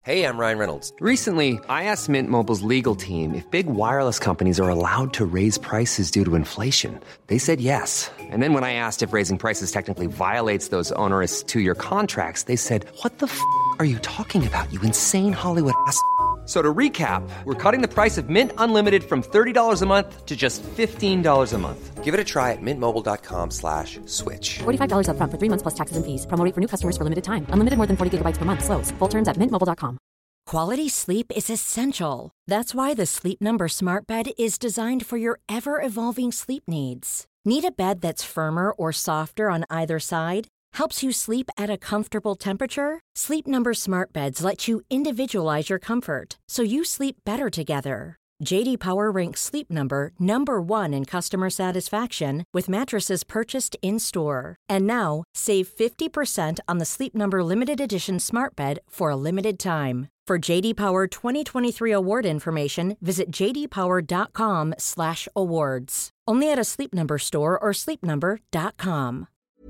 Hey, I'm Ryan Reynolds. Recently, I asked Mint Mobile's legal team if big wireless companies are allowed to raise prices due to inflation. They said yes. And then when I asked if raising prices technically violates those onerous two-year contracts, they said, "What the f*** are you talking about, you insane Hollywood ass?" So to recap, we're cutting the price of Mint Unlimited from $30 a month to just $15 a month. Give it a try at mintmobile.com/switch. $45 up front for 3 months plus taxes and fees. Promo rate for new customers for limited time. Unlimited more than 40 gigabytes per month. Slows full terms at mintmobile.com. Quality sleep is essential. That's why the Sleep Number Smart Bed is designed for your ever-evolving sleep needs. Need a bed that's firmer or softer on either side? Helps you sleep at a comfortable temperature? Sleep Number Smart Beds let you individualize your comfort, so you sleep better together. J.D. Power ranks Sleep Number number 1 in customer satisfaction with mattresses purchased in-store. And now, save 50% on the Sleep Number Limited Edition Smart Bed for a limited time. For J.D. Power 2023 award information, visit jdpower.com/awards. Only at a Sleep Number store or sleepnumber.com.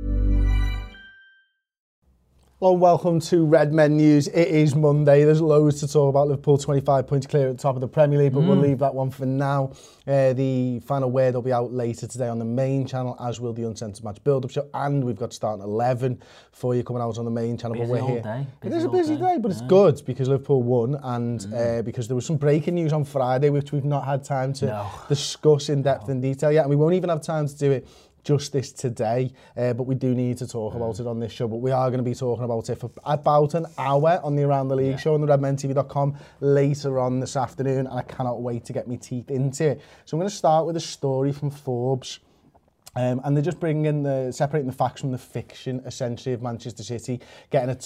Hello and welcome to Red Men News. It is Monday. There's loads to talk about. Liverpool 25 points clear at the top of the Premier League, but we'll leave that one for now. The final word will be out later today on the main channel, as will the Uncensored Match Build-Up Show, and we've got starting 11 for you coming out on the main channel. Busy but we're all here. Day. It is a busy day, but it's good because Liverpool won, and because there was some breaking news on Friday, which we've not had time to discuss in depth and detail yet, and we won't even have time to do it justice today, but we do need to talk about it on this show. But we are going to be talking about it for about an hour on the Around the League show on the redmentv.com later on this afternoon, and I cannot wait to get my teeth into it. So I'm going to start with a story from Forbes. And they're just separating the facts from the fiction, essentially, of Manchester City getting a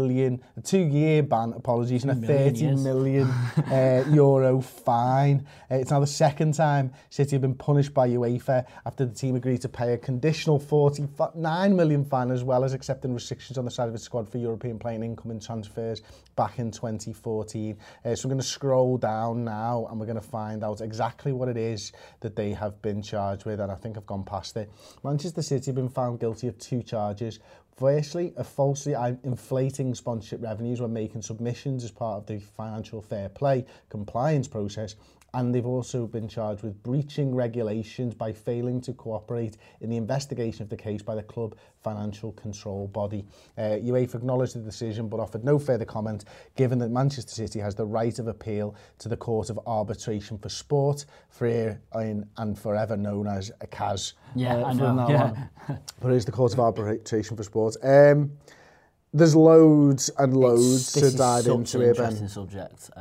two-year ban, and a 30 million euro fine. It's now the second time City have been punished by UEFA after the team agreed to pay a conditional 49 million fine, as well as accepting restrictions on the side of its squad for European playing incoming transfers back in 2014. So we're going to scroll down now and we're going to find out exactly what it is that they have been charged with, and I think I've gone past it. Manchester City have been found guilty of 2 charges. Firstly, of falsely inflating sponsorship revenues when making submissions as part of the financial fair play compliance process. And they've also been charged with breaching regulations by failing to cooperate in the investigation of the case by the club financial control body. UEFA acknowledged the decision but offered no further comment, given that Manchester City has the right of appeal to the Court of Arbitration for Sport, for and forever known as a CAS. I know. But it is the Court of Arbitration for Sport. There's loads and loads to dive into here, Ben. It's such an interesting subject.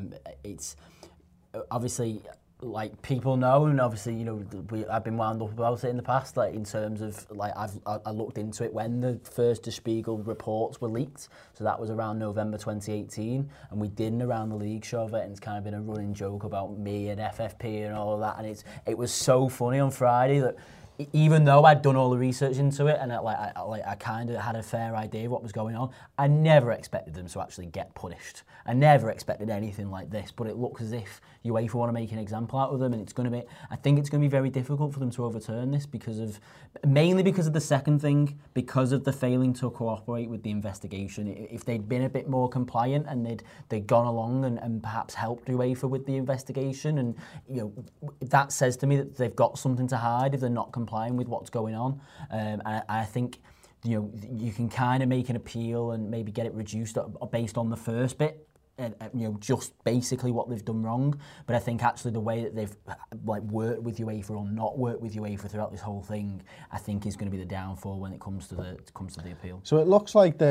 It's obviously, like, people know, and obviously, you know, I've been wound up about it in the past, like, in terms of, like, I looked into it when the first Der Spiegel reports were leaked, so that was around November 2018, and we did an Around the League show of it, and it's kind of been a running joke about me and FFP and all of that, and it was so funny on Friday that even though I'd done all the research into it and I kind of had a fair idea of what was going on, I never expected them to actually get punished. I never expected anything like this, but it looks as if UEFA want to make an example out of them, and I think it's going to be very difficult for them to overturn this mainly because of the second thing, because of the failing to cooperate with the investigation. If they'd been a bit more compliant and they'd gone along and perhaps helped UEFA with the investigation, and you know, that says to me that they've got something to hide if they're not complying with what's going on. And I think, you know, you can kind of make an appeal and maybe get it reduced based on the first bit, you know, just basically what they've done wrong. But I think actually the way that they've like worked with UEFA or not worked with UEFA throughout this whole thing, I think is going to be the downfall when it comes to the appeal. So it looks like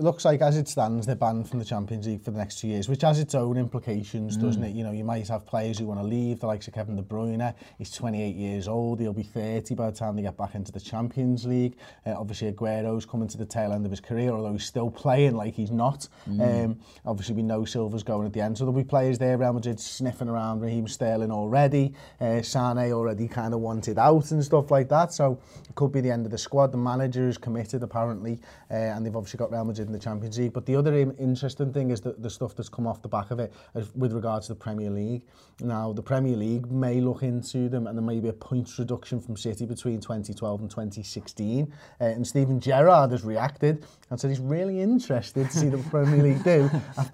as it stands, they're banned from the Champions League for the next 2 years, which has its own implications, doesn't it? You know, you might have players who want to leave, the likes of Kevin De Bruyne. He's 28 years old. He'll be 30 by the time they get back into the Champions League. Obviously, Aguero's coming to the tail end of his career, although he's still playing like he's not. Obviously, we know Silva's going at the end, so there'll be players there. Real Madrid sniffing around Raheem Sterling already. Sané already kind of wanted out and stuff like that, so it could be the end of the squad. The manager is committed apparently, and they've obviously got Real Madrid in the Champions League. But the other interesting thing is the stuff that's come off the back of it with regards to the Premier League. Now, the Premier League may look into them, and there may be a points reduction from City between 2012 and 2016. And Steven Gerrard has reacted and said he's really interested to see the Premier League do after UEFA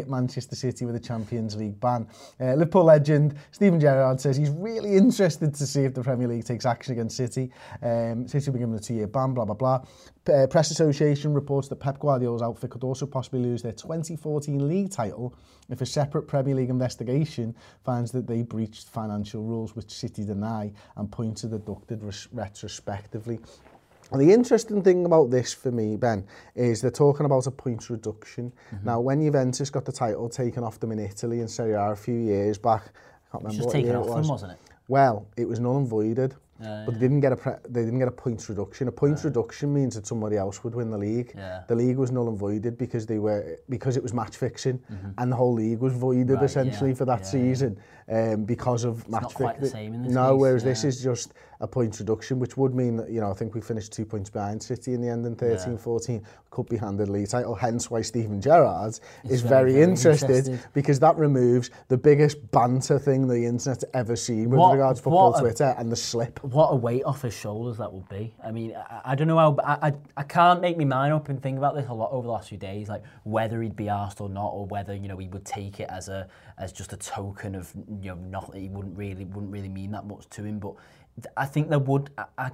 hit Manchester City with a Champions League ban. Liverpool legend Steven Gerrard says he's really interested to see if the Premier League takes action against City. City will be given a 2-year ban, blah, blah, blah. Press Association reports that Pep Guardiola's outfit could also possibly lose their 2014 league title if a separate Premier League investigation finds that they breached financial rules, which City deny and point to deducted retrospectively. The interesting thing about this for me, Ben, is they're talking about a points reduction. Now, when Juventus got the title taken off them in Italy in Serie A a few years back, I can't remember what year it was. Just taken off them, wasn't it? Well, it was null and voided. But they didn't get a points reduction. A points reduction means that somebody else would win the league. The league was null and voided because it was match fixing, and the whole league was voided essentially for that season because of match fixing. It's not quite the same in this case. Whereas this is just a points reduction, which would mean that, I think we finished 2 points behind City in the end in 13-14. Could be handed league title. Hence why Steven Gerrard is very interested, because that removes the biggest banter thing the internet's ever seen with regards to football Twitter and the slip. What a weight off his shoulders that would be. I mean, I don't know how... I can't make my mind up and think about this a lot over the last few days, like whether he'd be asked or not, or whether, he would take it as just a token of, not, he wouldn't really mean that much to him. But I think there would...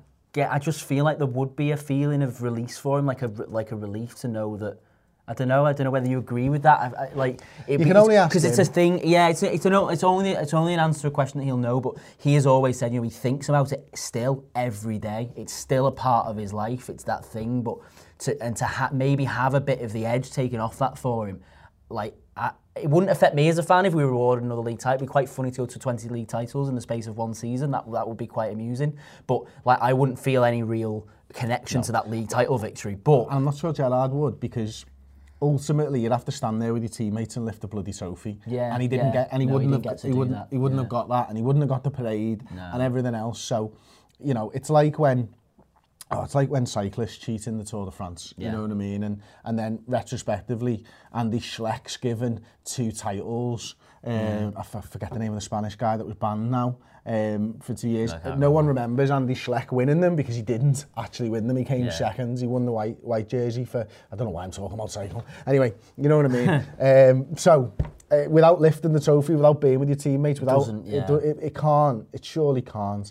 I just feel like there would be a feeling of release for him, like a relief to know that. I don't know whether you agree with that. You can only ask him. Because it's a thing. Yeah, it's only an answer to a question that he'll know. But he has always said, he thinks about it still every day. It's still a part of his life. It's that thing. But to maybe have a bit of the edge taken off that for him, it wouldn't affect me as a fan if we were awarded another league title. It'd be quite funny to go to 20 league titles in the space of one season. That would be quite amusing. But I wouldn't feel any real connection to that league title victory. But I'm not sure Gerrard would, because ultimately you'd have to stand there with your teammates and lift the bloody trophy. Yeah, and he didn't get, and he wouldn't have got that, and he wouldn't have got the parade and everything else. So, it's like when cyclists cheat in the Tour de France, you know what I mean? And then retrospectively, Andy Schleck's given 2 titles. I forget the name of the Spanish guy that was banned now for 2 years. No one remembers Andy Schleck winning them because he didn't actually win them. He came second. He won the white jersey for, I don't know why I'm talking about cycling. Anyway, you know what I mean? So, without lifting the trophy, without being with your teammates, it surely can't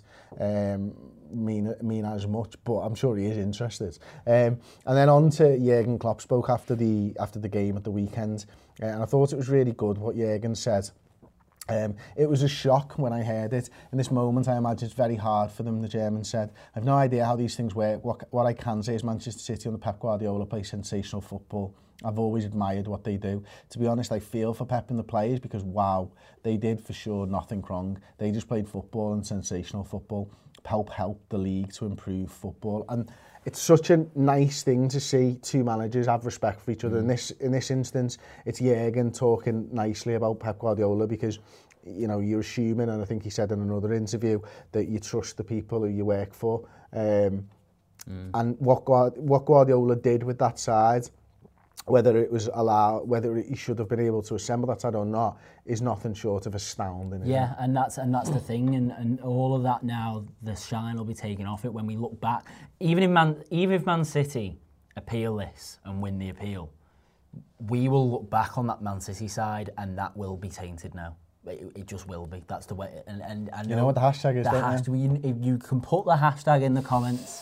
mean as much, but I'm sure he is interested. And then on to Jurgen Klopp spoke after the game at the weekend, and I thought it was really good what Jurgen said. It was a shock when I heard it. In this moment, I imagine it's very hard for them, the German said. I have no idea how these things work. What I can say is Manchester City under Pep Guardiola play sensational football. I've always admired what they do. To be honest, I feel for Pep and the players because, wow, they did for sure nothing wrong. They just played football and sensational football. Help the league to improve football. And it's such a nice thing to see 2 managers have respect for each other. In this instance, it's Jurgen talking nicely about Pep Guardiola because, you're assuming, and I think he said in another interview, that you trust the people who you work for. And what Guardiola did with that side, whether he should have been able to assemble that side or not, is nothing short of astounding. Yeah, and that's the thing, and all of that now, the shine will be taken off it when we look back. Even if Man City appeal this and win the appeal, we will look back on that Man City side, and that will be tainted now. It just will be. That's the way. And you know what the hashtag is, you can put the hashtag in the comments.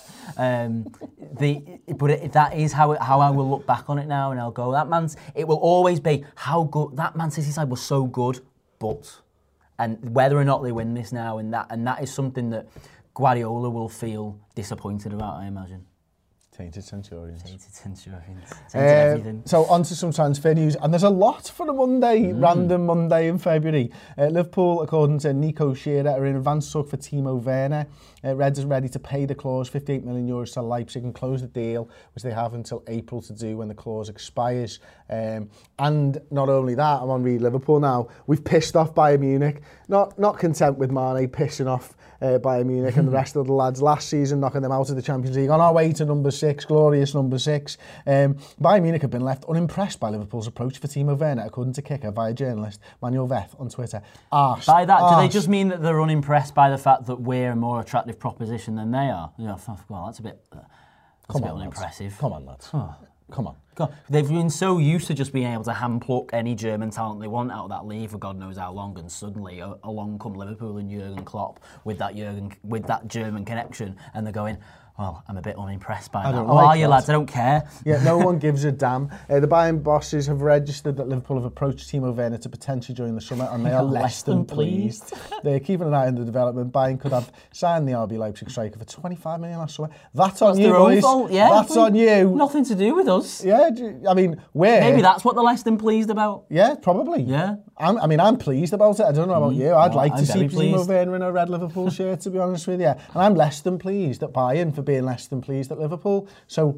That is how I will look back on it now, and I'll go, it will always be how good that Man City side was, so good, and whether or not they win this now, and that is something that Guardiola will feel disappointed about, I imagine. Tainted Centurions. Tainted everything. So on to some transfer news, and there's a lot for a Monday, random Monday in February. Liverpool, according to Nico Shearer, are in advance talk for Timo Werner. Reds is ready to pay the clause, €58 million to Leipzig, and close the deal, which they have until April to do when the clause expires. And not only that, I'm on Read Liverpool now. We've pissed off Bayern Munich. Not content with Mane pissing off Bayern Munich and the rest of the lads last season, knocking them out of the Champions League. On our way to number 6, glorious number 6. Bayern Munich have been left unimpressed by Liverpool's approach for Timo Werner, according to Kicker via journalist Manuel Veth on Twitter. By that, do they just mean that they're unimpressed by the fact that we're a more attractive proposition than they are? Well, that's a bit unimpressive. Come on, lads. come on. They've been so used to just being able to hand-pluck any German talent they want out of that league for God knows how long, and suddenly along come Liverpool and Jurgen Klopp with that German connection, and they're going, well, I'm a bit unimpressed by that. Are you, lads? I don't care. Yeah, no one gives a damn. The Bayern bosses have registered that Liverpool have approached Timo Werner to potentially join the summer, and they are less than pleased. They're keeping an eye on the development. Bayern could have signed the RB Leipzig striker for 25 million last summer. That's on you, boys. Yeah, that's on you. Nothing to do with us. Yeah, I mean, maybe that's what they're less than pleased about. Yeah, probably. Yeah. I'm pleased about it. I don't know about you. I'd like to see Timo Werner in a red Liverpool shirt, to be honest with you. And I'm less than pleased at Bayern for being less than pleased at Liverpool. So,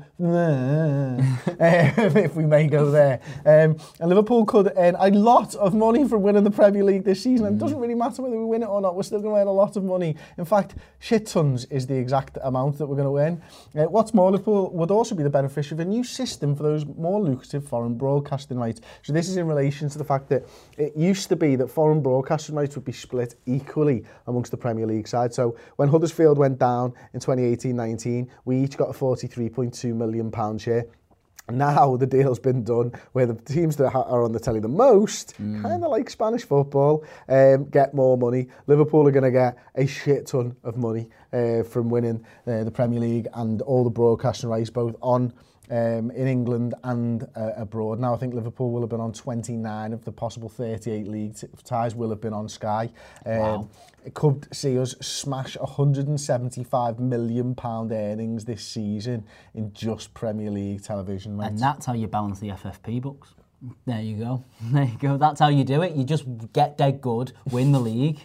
if we may go there. And Liverpool could earn a lot of money from winning the Premier League this season. And it doesn't really matter whether we win it or not. We're still going to earn a lot of money. In fact, shit tons is the exact amount that we're going to win. What's more, Liverpool would also be the beneficiary of a new system for those more lucrative foreign broadcasting rights. So this is in relation to the fact that it used to be that foreign broadcasting rights would be split equally amongst the Premier League side. So when Huddersfield went down in 2018-19, we each got a £43.2 million share. Now the deal's been done where the teams that are on the telly the most, kind of like Spanish football, get more money. Liverpool are going to get a shit ton of money from winning the Premier League and all the broadcasting rights, both on in England and abroad. Now I think Liverpool will have been on 29 of the possible 38 league ties will have been on Sky. Wow. It could see us smash £175 million earnings this season in just Premier League television, mate. And that's how you balance the FFP books. There you go. There you go. That's how you do it. You just get dead good, win the league.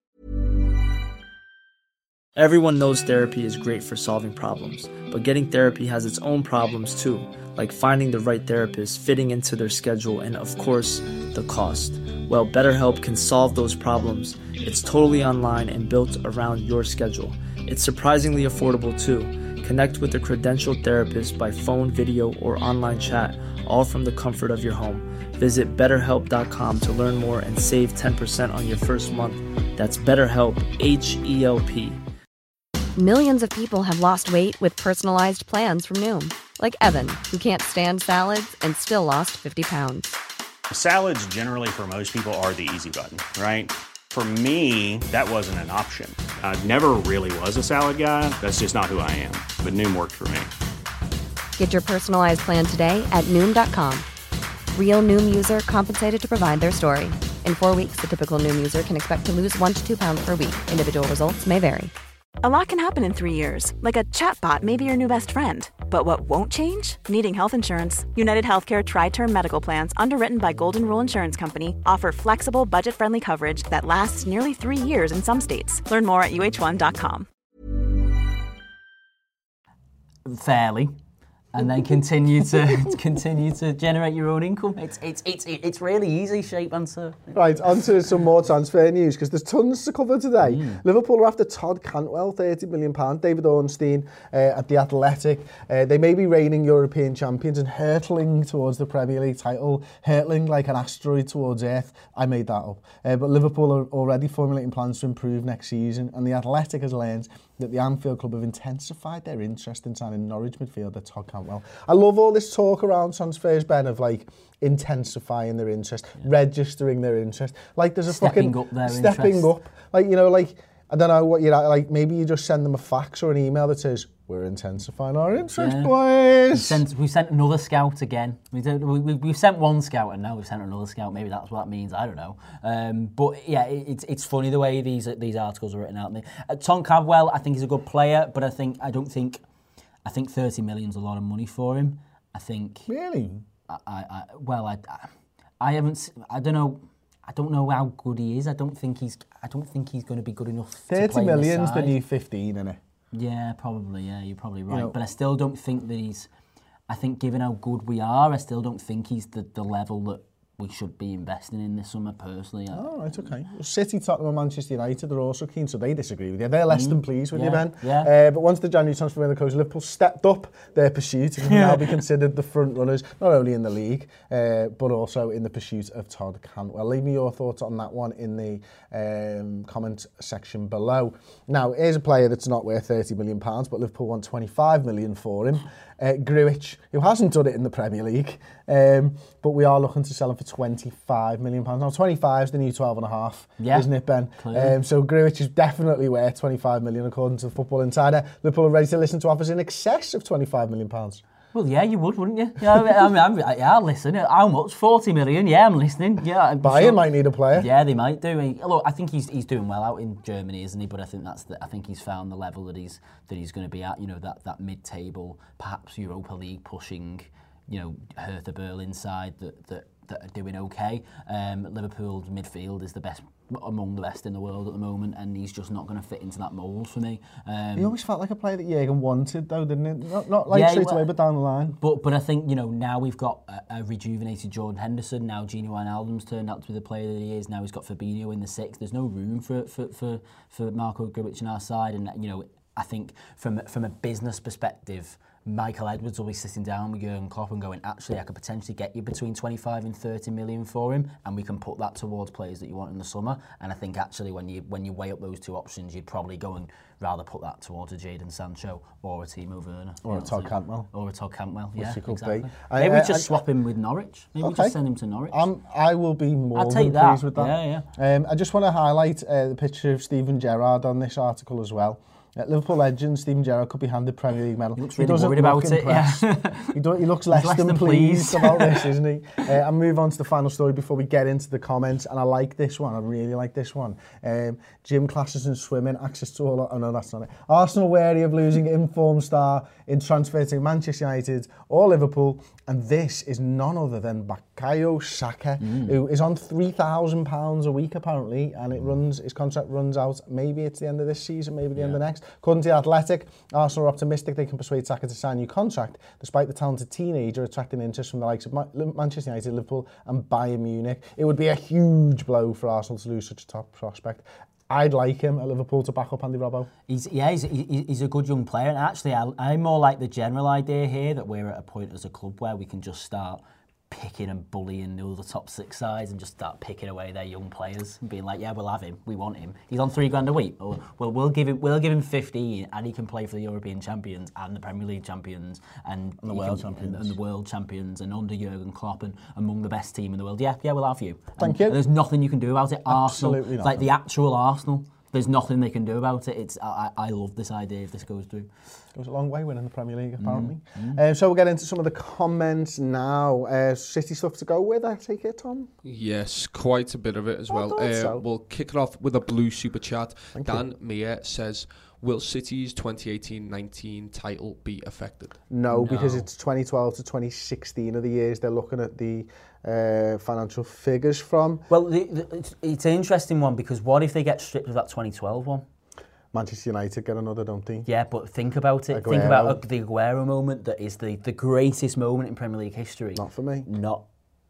Everyone knows therapy is great for solving problems, but getting therapy has its own problems too, like finding the right therapist, fitting into their schedule, and of course, the cost. Well, BetterHelp can solve those problems. It's totally online and built around your schedule. It's surprisingly affordable too. Connect with a credentialed therapist by phone, video, or online chat, all from the comfort of your home. Visit BetterHelp.com to learn more and save 10% on your first month. That's BetterHelp, H-E-L-P. Millions of people have lost weight with personalized plans from Noom. Like Evan, who can't stand salads and still lost 50 pounds. Salads generally for most people are the easy button, right? For me, that wasn't an option. I never really was a salad guy. That's just not who I am. But Noom worked for me. Get your personalized plan today at Noom.com. Real Noom user compensated to provide their story. In 4 weeks, the typical Noom user can expect to lose 1 to 2 pounds per week. Individual results may vary. A lot can happen in 3 years, like a chatbot may be your new best friend. But what won't change? Needing health insurance. United Healthcare Tri-Term Medical Plans, underwritten by Golden Rule Insurance Company, offer flexible, budget-friendly coverage that lasts nearly 3 years in some states. Learn more at uh1.com. Fairly. And then continue to generate your own income. It's really easy, shape answer. Right, on to some more transfer news, because there's tons to cover today. Liverpool are after Todd Cantwell, £30 million. David Ornstein at The Athletic. They may be reigning European champions and hurtling towards the Premier League title, hurtling like an asteroid towards Earth. I made that up. But Liverpool are already formulating plans to improve next season, and The Athletic has learned that the Anfield Club have intensified their interest in signing Norwich midfielder Todd Cantwell. I love all this talk around transfers, Ben, of like intensifying their interest, registering their interest. Like there's a stepping fucking... up their stepping interest. up. Like, you know, like, I don't know what you're like, maybe you just send them a fax or an email that says, we're intensifying our interest, boys. We've sent another scout again. We've sent one scout and now we've sent another scout. Maybe that's what that means. I don't know. But yeah, it's funny the way these articles are written out. Tom Cantwell, I think he's a good player, but I think 30 million's a lot of money for him. I think. Really? I don't know how good he is. I don't think he's going to be good enough. 30 million's the new 15, isn't it? Yeah, probably. Yeah, you're probably right. You know, but I still don't think that he's. I think given how good we are, I still don't think he's the level that we should be investing in this summer, personally. Oh, right, okay. Well, City, Tottenham and Manchester United are also keen, so they disagree with you. They're less than pleased with you, Ben. Yeah. But once the January transfer window closed, Liverpool stepped up their pursuit and can now be considered the front runners, not only in the league, but also in the pursuit of Todd Cantwell. Leave me your thoughts on that one in the comment section below. Now, here's a player that's not worth £30 million, but Liverpool want £25 million for him. Grujic, who hasn't done it in the Premier League, but we are looking to sell him for £25 million. Now, 25 is the new 12.5, isn't it, Ben? So Grujic is definitely worth £25 million, according to Football Insider. Liverpool are ready to listen to offers in excess of £25 million. Well, yeah, you would, wouldn't you? Yeah, I'll listen. How much? 40 million? Yeah, I'm listening. Yeah, Bayern might need a player. Yeah, they might do. Look, I think he's doing well out in Germany, isn't he? But I think I think he's found the level that he's going to be at. You know, that mid-table, perhaps Europa League pushing, you know, Hertha Berlin side that are doing okay. Liverpool's midfield is among the best in the world at the moment, and he's just not going to fit into that mould for me. He always felt like a player that Jürgen wanted, though, didn't it? Not like straight away, but down the line. But I think, you know, now we've got a rejuvenated Jordan Henderson. Now Gini Wijnaldum's turned out to be the player that he is. Now he's got Fabinho in the 6. There's no room for Marco Grujic in our side, and you know, I think from a business perspective, Michael Edwards will be sitting down with Jurgen Klopp and going, actually, I could potentially get you between 25 and 30 million for him, and we can put that towards players that you want in the summer. And I think actually when you weigh up those two options, you'd probably go and rather put that towards a Jadon Sancho or a Timo Werner. Or a Todd Cantwell. Or a Todd Cantwell, yeah, exactly. Maybe just swap him with Norwich. Maybe just send him to Norwich. I will be more than pleased with that. Yeah. I just want to highlight the picture of Steven Gerrard on this article as well. Liverpool legend Steven Gerrard could be handed Premier League medal. He looks really worried about it. Yeah. He looks less than pleased about this, isn't he? I'll move on to the final story before we get into the comments. And I like this one. I really like this one. Gym classes and swimming, access to all... Oh, no, that's not it. Arsenal wary of losing informed star in transfer to Manchester United or Liverpool. And this is none other than Bukayo Saka, who is on £3,000 a week, apparently. And his contract runs out. Maybe it's the end of this season, maybe the end of next. According to The Athletic, Arsenal are optimistic they can persuade Saka to sign a new contract, despite the talented teenager attracting interest from the likes of Manchester United, Liverpool and Bayern Munich. It would be a huge blow for Arsenal to lose such a top prospect. I'd like him at Liverpool to back up Andy Robbo. He's a good young player, and actually I more like the general idea here that we're at a point as a club where we can just start picking and bullying the other top 6 sides and just start picking away their young players and being like, yeah, we'll have him, we want him. He's on £3,000 a week. Well, we'll give him 15, and he can play for the European champions and the Premier League champions and the world champions and under Jurgen Klopp and among the best team in the world. Yeah, we'll have you. Thank you. And there's nothing you can do about it. Absolutely Arsenal, not. like the actual Arsenal. There's nothing they can do about it. I love this idea if this goes through. Goes a long way winning the Premier League, apparently. So we'll get into some of the comments now. City stuff to go with, I take it, Tom? Yes, quite a bit of it as well. We'll kick it off with a blue super chat. Dan Meyer says, will City's 2018-19 title be affected? No, because it's 2012 to 2016 of the years they're looking at the financial figures from. Well, it's an interesting one, because what if they get stripped of that 2012 one? Manchester United get another, don't they? Yeah, but think about it. Aguero. Think about the Aguero moment. That is the greatest moment in Premier League history. Not for me. Not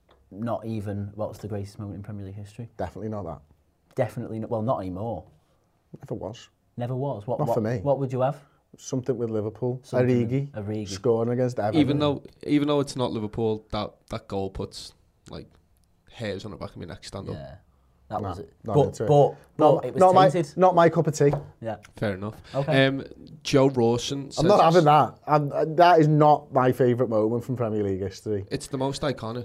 even. What's the greatest moment in Premier League history? Definitely not that. Definitely not. Well, not anymore. Never was. Never was. Not for me. What would you have? Something with Liverpool. Origi. Scoring against Everton. Even though it's not Liverpool, that goal puts like hairs on the back of my neck stand up. Yeah. That was it. But it was tainted. Not my cup of tea. Yeah. Fair enough. Okay. Joe Rawson says... I'm not having that. That is not my favourite moment from Premier League history. It's the most iconic.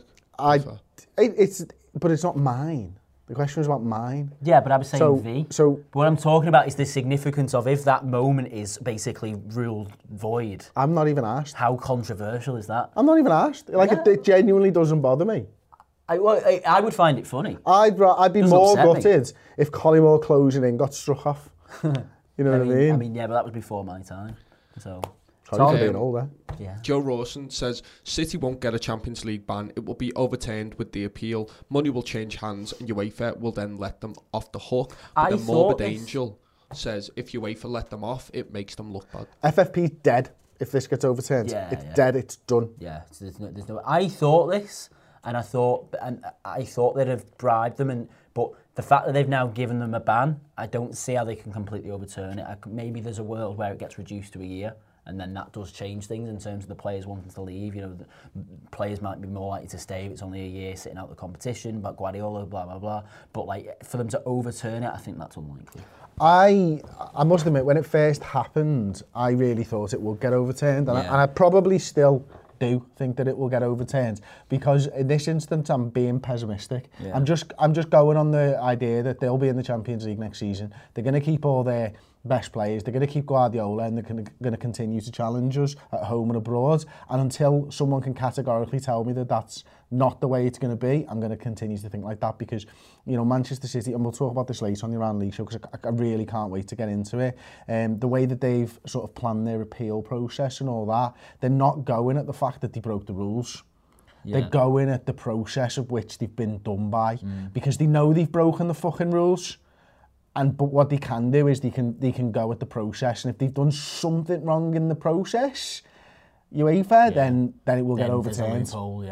But it's not mine. The question was about mine. Yeah, but I was saying So what I'm talking about is the significance of if that moment is basically ruled void. I'm not even asked. How controversial is that? I'm not even asked. It genuinely doesn't bother me. I would find it funny. I'd be more gutted if Collymore closing in got struck off. You know what I mean? I mean, yeah, but that was before my time. So... Sorry for being older. Yeah. Joe Rawson says, City won't get a Champions League ban. It will be overturned with the appeal. Money will change hands and UEFA will then let them off the hook. But the Morbid Angel says, if UEFA let them off, it makes them look bad. FFP's dead if this gets overturned. It's dead, it's done. Yeah, there's no. I thought this, and I thought they'd have bribed them, but the fact that they've now given them a ban, I don't see how they can completely overturn it. Maybe there's a world where it gets reduced to a year, and then that does change things in terms of the players wanting to leave. You know, the players might be more likely to stay if it's only a year sitting out the competition, but Guardiola, blah, blah, blah. But like, for them to overturn it, I think that's unlikely. I must admit, when it first happened, I really thought it would get overturned, and I probably still do think that it will get overturned, because in this instance I'm being pessimistic. Yeah. I'm just going on the idea that they'll be in the Champions League next season. They're going to keep all their best players. They're going to keep Guardiola, and they're going to continue to challenge us at home and abroad. And until someone can categorically tell me that that's not the way it's going to be, I'm going to continue to think like that, because, you know, Manchester City, and we'll talk about this later on the Iran League show, because I really can't wait to get into it. The way that they've sort of planned their appeal process and all that, they're not going at the fact that they broke the rules. Yeah. They're going at the process of which they've been done by, because they know they've broken the fucking rules. But what they can do is they can go at the process, and if they've done something wrong in the process, UEFA, then it will get overturned.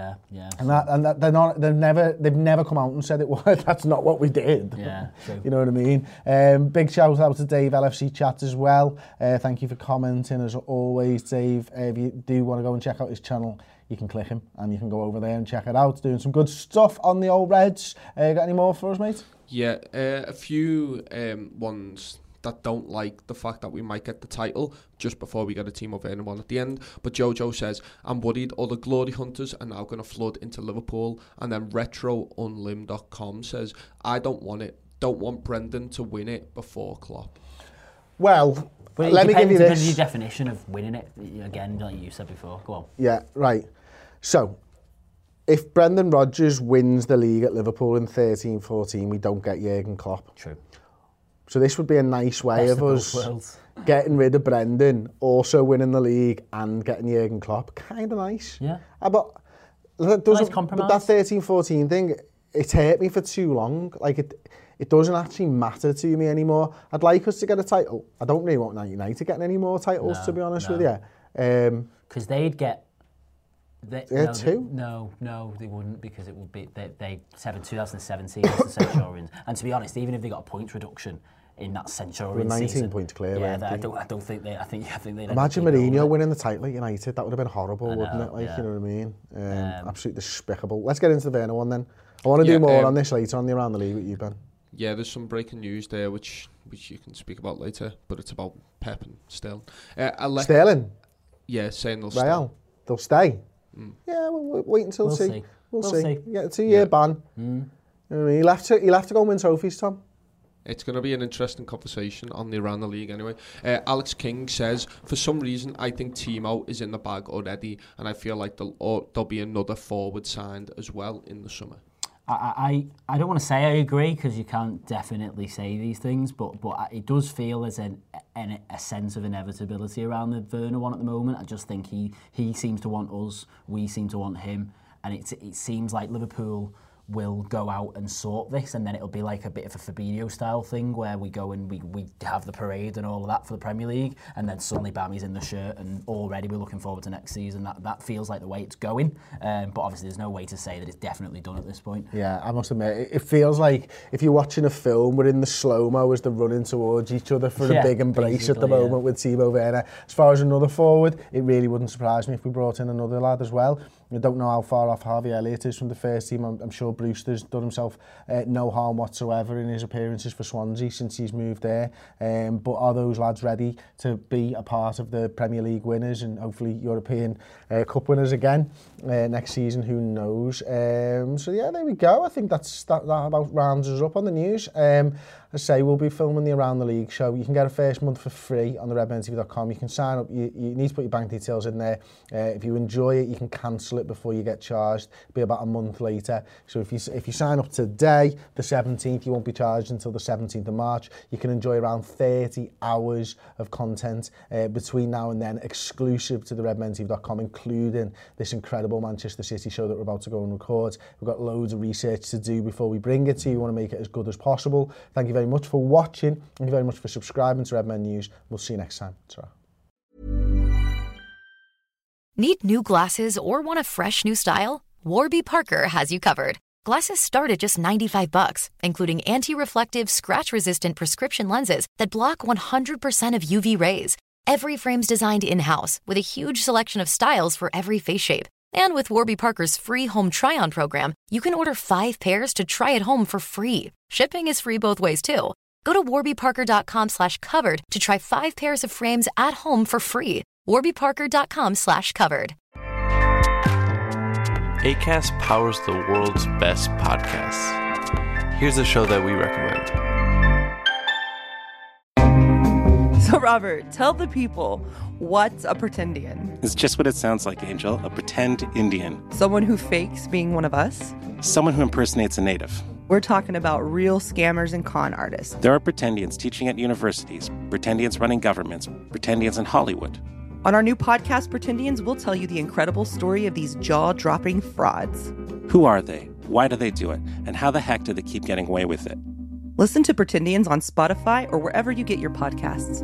And they've never come out and said it was. That's not what we did. Yeah, true. You know what I mean? Big shout out to Dave LFC Chat as well. Thank you for commenting as always, Dave. If you do want to go and check out his channel, you can click him and you can go over there and check it out. Doing some good stuff on the old Reds. Got any more for us, mate? Yeah, a few ones that don't like the fact that we might get the title just before we get a Timo Werner one at the end. But Jojo says, I'm worried all the glory hunters are now going to flood into Liverpool. And then RetroUnlim.com says, I don't want it. Don't want Brendan to win it before Klopp. Well, let me give you this. Your definition of winning it, again, like you said before. Go on. Yeah, right. So, if Brendan Rodgers wins the league at Liverpool in 13-14, we don't get Jurgen Klopp. True. So this would be a nice way of us getting rid of Brendan, also winning the league and getting Jurgen Klopp. Kind of nice. Yeah. But that nice compromise. But that 13-14 thing, it's hurt me for too long. Like, it doesn't actually matter to me anymore. I'd like us to get a title. I don't really want Man United getting any more titles, to be honest with you. Because they'd get... two? No, they wouldn't, because it would be 2017 was the Centurions. And to be honest, even if they got a points reduction in that Centurion 19 season, points clear. Yeah, I don't think they. I think they. Imagine Mourinho winning the title at United. That would have been horrible, wouldn't it? Like, you know what I mean? Absolutely despicable. Let's get into the Werner one then. I want to do more on this later on the Around the League with you, Ben. Yeah, there's some breaking news there which you can speak about later, but it's about Pep and Sterling. Sterling? Yeah, saying they'll stay. They'll stay. Yeah, we'll wait until see. We'll see. You get a 2-year ban. You know what I mean? He'll have to go and win trophies, Tom. It's going to be an interesting conversation on the Around the League anyway. Alex King says, for some reason, I think Timo is in the bag already, and I feel like there'll be another forward signed as well in the summer. I don't want to say I agree, because you can't definitely say these things, but it does feel as a sense of inevitability around the Werner one at the moment. I just think he seems to want us, we seem to want him, and it seems like Liverpool will go out and sort this, and then it'll be like a bit of a Fabinho style thing where we go and we have the parade and all of that for the Premier League, and then suddenly bam, he's in the shirt, and already we're looking forward to next season. That feels like the way it's going, but obviously there's no way to say that it's definitely done at this point. Yeah, I must admit, it feels like if you're watching a film, we're in the slow-mo as they're running towards each other for a big embrace at the moment with Timo Werner. As far as another forward, it really wouldn't surprise me if we brought in another lad as well. I don't know how far off Harvey Elliott is from the first team. I'm sure Brewster's done himself no harm whatsoever in his appearances for Swansea since he's moved there. But are those lads ready to be a part of the Premier League winners and hopefully European Cup winners again next season? Who knows? So yeah, there we go. I think that about rounds us up on the news. As I say, we'll be filming the Around the League show. You can get a first month for free on the redmentv.com. You can sign up. You need to put your bank details in there. If you enjoy it, you can cancel it before you get charged. It'll be about a month later. So if you sign up today, the 17th, you won't be charged until the 17th of March. You can enjoy around 30 hours of content between now and then, exclusive to the redmentv.com, including this incredible Manchester City show that we're about to go and record. We've got loads of research to do before we bring it to you. We want to make it as good as possible. Thank you very much for watching. Thank you very much for subscribing to Redmen News. We'll see you next time. Ta-ra. Need new glasses or want a fresh new style? Warby Parker has you covered. Glasses start at just $95, including anti-reflective, scratch-resistant prescription lenses that block 100% of UV rays. Every frame's designed in-house with a huge selection of styles for every face shape. And with Warby Parker's free home try-on program, you can order 5 pairs to try at home for free. Shipping is free both ways, too. Go to warbyparker.com/covered to try 5 pairs of frames at home for free. warbyparker.com/covered. Acast powers the world's best podcasts. Here's a show that we recommend. So, Robert, tell the people, what's a pretendian? It's just what it sounds like, Angel. A pretend Indian. Someone who fakes being one of us? Someone who impersonates a native. We're talking about real scammers and con artists. There are pretendians teaching at universities, pretendians running governments, pretendians in Hollywood. On our new podcast, Pretendians, we'll tell you the incredible story of these jaw-dropping frauds. Who are they? Why do they do it? And how the heck do they keep getting away with it? Listen to Pretendians on Spotify or wherever you get your podcasts.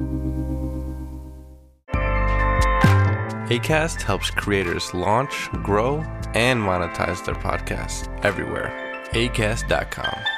Acast helps creators launch, grow, and monetize their podcasts everywhere. Acast.com.